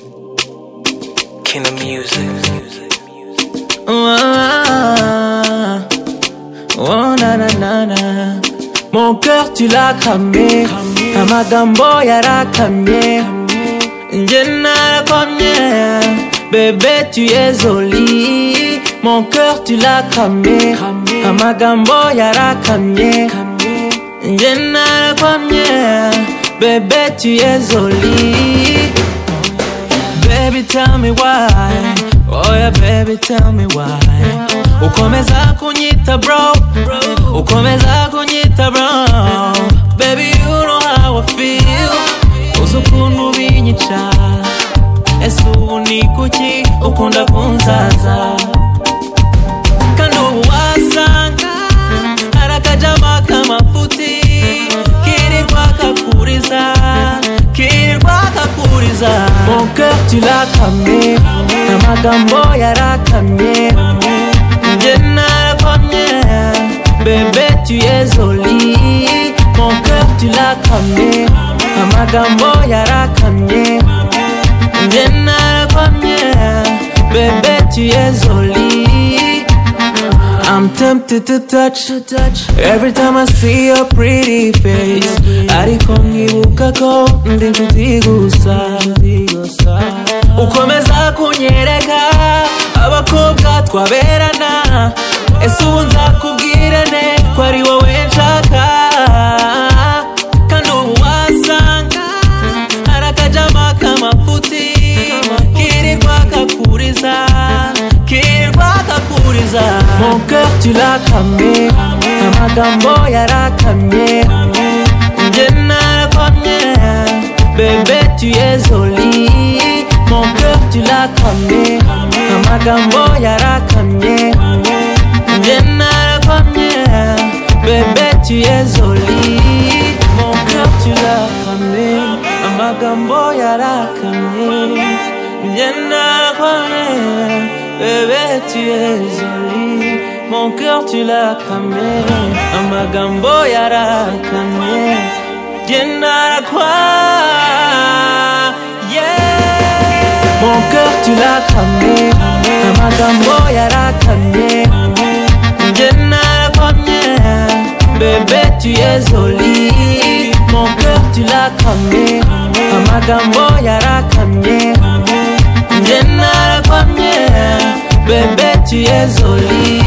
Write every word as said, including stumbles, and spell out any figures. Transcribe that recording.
King of music. Oh, oh, na na na na. Mon cœur tu l'as cramé, amagambo yarakamye. Njena kwamye, bébé tu es jolie. Mon cœur tu l'as cramé, amagambo yarakamye. Njena kwamye, bébé tu es jolie. Baby tell me why, oh yeah baby tell me why. Ukomeza kunyita bro, ukomeza kunyita bro. Baby you know how I feel, uzukundu binyica. Ese ubu ni kuki ukunda kunzaza? Kandi ubu wasanga harakajama kamafuti kirirwa kakuriza, kirirwa kakuriza. Mon cœur tu l'as cramé, amagambo yarakamye. Njena kwamye, bébé tu es jolie. Mon cœur tu l'as cramé, amagambo yarakamye. Njena kwamye, bébé tu es jolie. I'm tempted to touch, to touch every time I see your pretty face. Ariko nkibuka ko ndi inshuti gusa. Ukomeza kunyereka abakobwa twaberana. Ese ubu nzakubwira ne ko ari wowe nshaka? Kandi ubu wasanga harakajama kamafuti kirirwa kakuriza, kirirwa kakuriza. Mon cœur tu l'as cramé, amagambo yarakamye. Njena kwamye, bébé tu es jolie. Mon cœur tu l'as cramé, amagambo yarakamye. Njena kwamye, bébé tu es jolie. Mon cœur tu l'as cramé, amagambo yarakamye. Njena kwamye, bébé tu es jolie. Mon cœur tu l'as cramé, amagambo yarakamye. Njena kwa, yeah. Mon cœur tu l'as cramé, amagambo yarakamye. Njena kwamye, bébé tu es jolie. Mon cœur tu l'as cramé, amagambo yarakamye. Njena kwamye, bébé tu es jolie.